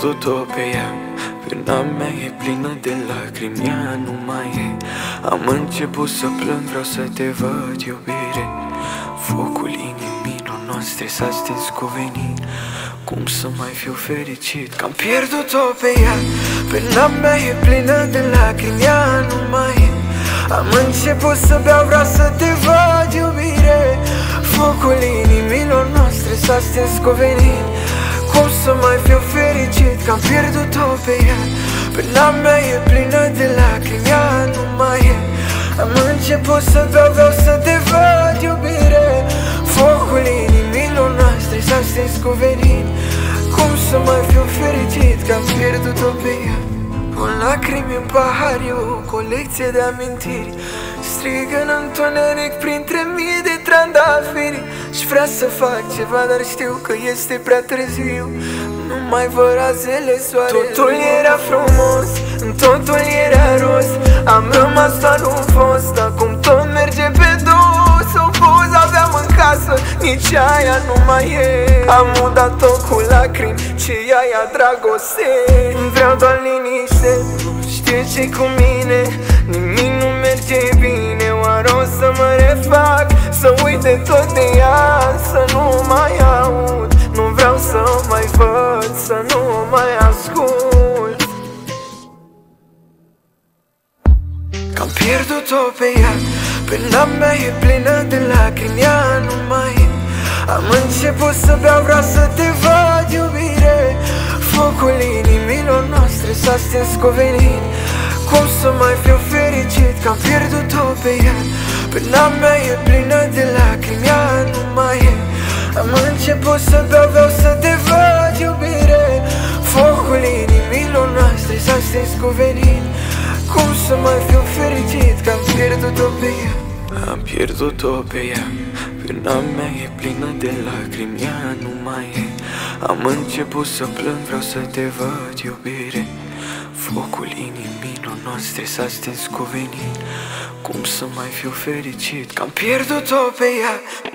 pierdut-o pe ea. Pâna mea e plină de lacrimi, ea nu mai e. Am început să plâng, vreau să te văd, iubire. Focul inimilor noastre s-a stins cu venin. Cum să mai fiu fericit că am pierdut-o pe ea. Pâna mea e plină de lacrimi, ea nu mai e. Am început să beau, vreau să te văd, iubire. Focul inimilor noastre s-a stins cu venin. Cum să mai fiu fericit că am pierdut-o pe ea. Pâna mea e plină de lacrimi, ea nu mai e. Am început să beau, vreau să te văd, iubire. Focul inimilor noastre s-a stins cu venin. Cum să mai fiu fericit că am pierdut-o pe ea. Pun lacrimi în pahar, e o colecție de amintiri. Strig în întuneric printre mii de trandafiri. Și vrea să fac ceva, dar știu că este prea târziu. Nu mai văd razele soare. Totul era frumos, totul era rost. Am rămas doar un fost, acum tot merge pe dos. O poză aveam în casă, nici aia nu mai e. Am udat-o cu lacrimi, ce aia dragoste. Vreau doar liniște, știi ce-i cu mine. Nimic nu merge bine, oare o să mă refac? Să uit de tot de ea, să nu mai aud. Nu vreau să mai văd, să nu mai ascult. Că-am pierdut-o pe ea. Pâna mea e plină de lacrimi, ea nu mai e. Am început să beau, vreau să te văd, iubire. Focul inimilor noastre s-a stins cu venin. Cum să mai fiu fericit că am pierdut-o pe ea. Pâna mea e plină de lacrimi, ea nu mai e. Am început să beau, vreau să te văd, iubire. Focul inimilor noastre s-a stins cu venin. Cum să mai fiu fericit că am pierdut-o pe ea. Am pierdut-o pe ea. Pâna mea e plină de lacrimi, ea nu mai e. Am început să plâng, vreau să te văd, iubire. Focul inimilor noastre s-a stins cu venin. Cum să mai fiu fericit că am pierdut-o pe ea.